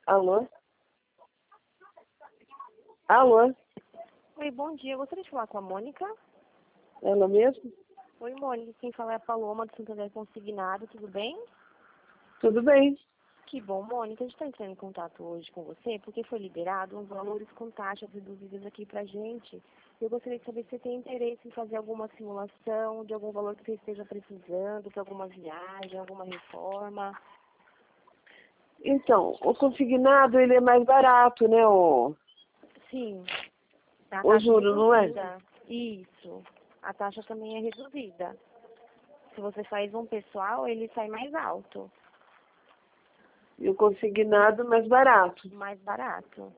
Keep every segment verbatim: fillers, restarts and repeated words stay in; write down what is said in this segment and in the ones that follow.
Alô? Alô? Oi, bom dia. Eu gostaria de falar com a Mônica. Ela mesmo? Oi, Mônica. Quem fala é a Paloma do Santander Consignado. Tudo bem? Tudo bem. Que bom, Mônica. A gente está entrando em contato hoje com você porque foi liberado uns valores com taxas reduzidas aqui pra gente. Eu gostaria de saber se você tem interesse em fazer alguma simulação de algum valor que você esteja precisando, para alguma viagem, alguma reforma. Então, o consignado, ele é mais barato, né? O, Sim. A o taxa juro, não é? reduzida. Isso. A taxa também é reduzida. Se você faz um pessoal, ele sai mais alto, E o consignado mais barato. mais barato.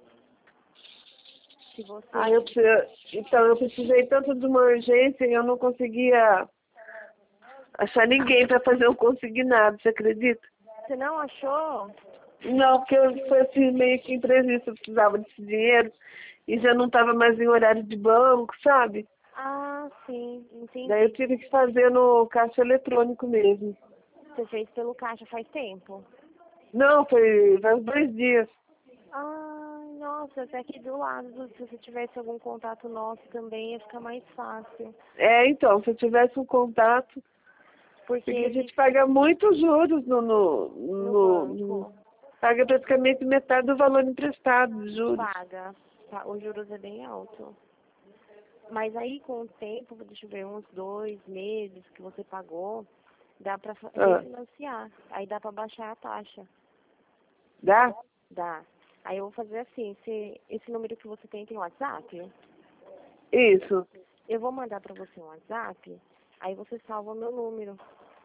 Se você... Ah, eu preciso, então, eu precisei tanto de uma urgência e eu não conseguia achar ninguém para fazer um consignado, você acredita? Você não achou? Não, porque eu foi assim, meio que imprevisto, eu precisava desse dinheiro e já não estava mais em horário de banco, sabe? Ah, sim, entendi. Daí eu tive que fazer no caixa eletrônico mesmo. Você fez pelo caixa faz tempo? Não, foi faz dois dias. Ah, nossa, até aqui do lado, se você tivesse algum contato nosso também, ia ficar mais fácil. É, então, se eu tivesse um contato, Porque porque a ele gente paga muitos juros no, no, no no, no- banco paga praticamente metade do valor emprestado de juros. paga, tá, os juros é bem alto. Mas aí com o tempo, deixa eu ver, uns dois meses que você pagou, dá pra fa- Ah, refinanciar. Aí dá pra baixar a taxa. dá? Dá. Aí eu vou fazer assim, se, esse número que você tem tem WhatsApp? Isso. Eu vou mandar pra você um WhatsApp, aí você salva o meu número.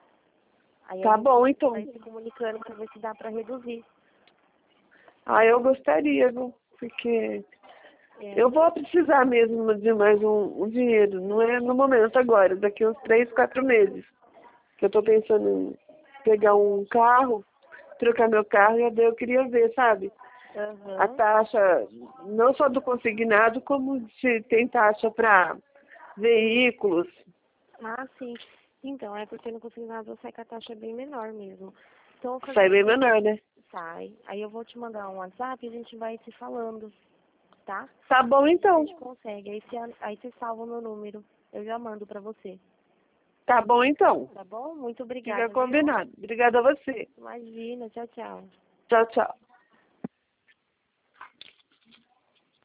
Aí a Tá gente bom, então. vai se comunicando pra ver se dá pra reduzir. Ah, eu gostaria, viu? Porque É, eu vou precisar mesmo de mais um, um dinheiro. Não é no momento agora, daqui uns três, quatro meses. Que eu tô pensando em pegar um carro, trocar meu carro, e daí eu queria ver, sabe? A aham. taxa, não só do consignado, como se tem taxa para veículos. Ah, sim. Então, é porque no consignado sai com a taxa bem menor mesmo. Então, eu vou fazer Sai bem assim, menor, né? sai. Aí eu vou te mandar um WhatsApp e a gente vai se falando, tá? Tá bom, A então. gente consegue. Aí você, aí você salva o meu número. Eu já mando pra você. Tá bom, então. Tá bom? Muito Fica obrigada, viu? combinado. Obrigada a você. Imagina. Tchau, tchau. Tchau, tchau.